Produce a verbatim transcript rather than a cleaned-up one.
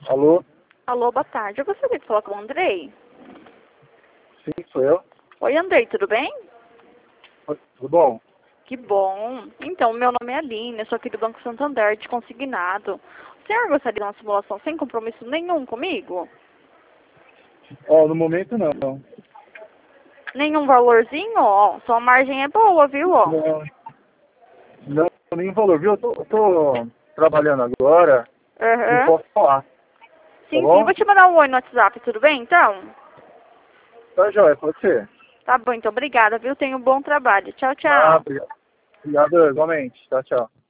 Alô? Alô, boa tarde. Eu gostaria de falar com o Andrei. Sim, sou eu. Oi, Andrei, tudo bem? Oi, tudo bom? Que bom. Então, meu nome é Aline, eu sou aqui do Banco Santander, de consignado. O senhor gostaria de uma simulação sem compromisso nenhum comigo? Ó, no momento não. Nenhum valorzinho? Ó, sua margem é boa, viu? Ó. Não, não nenhum valor, viu? Eu tô, eu tô trabalhando agora, não Aham. posso falar, tá Sim, sim. bom? Vou te mandar um oi no WhatsApp, tudo bem, então? Tá joia, pode ser. Tá bom, então. Obrigada, viu? Tenha um bom trabalho. Tchau, Ah, tchau. obrigado. Obrigado igualmente. Tchau, tchau.